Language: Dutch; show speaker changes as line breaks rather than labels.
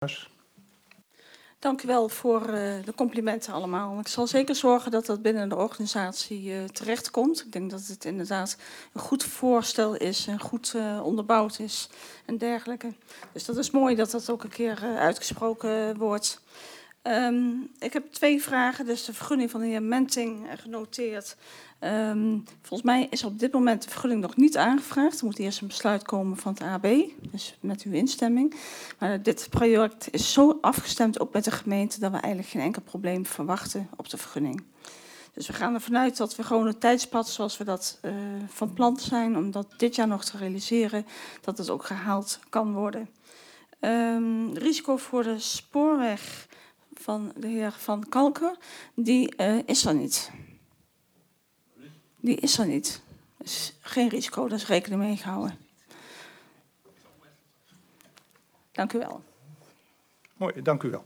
Dank u wel voor de complimenten allemaal. Ik zal zeker zorgen dat dat binnen de organisatie terechtkomt. Ik denk dat het inderdaad een goed voorstel is en goed onderbouwd is en dergelijke. Dus dat is mooi dat dat ook een keer uitgesproken wordt. Ik heb 2 vragen. Dus de vergunning van de heer Menting genoteerd. Volgens mij is op dit moment de vergunning nog niet aangevraagd. Er moet eerst een besluit komen van het AB, dus met uw instemming. Maar dit project is zo afgestemd, ook met de gemeente, dat we eigenlijk geen enkel probleem verwachten op de vergunning. Dus we gaan ervan uit dat we gewoon het tijdspad zoals we dat van plan zijn, om dat dit jaar nog te realiseren, dat het ook gehaald kan worden. Risico voor de spoorweg van de heer Van Kalker, die is er niet. Die is er niet. Dus geen risico, daar is rekening mee gehouden. Dank u wel.
Mooi, dank u wel.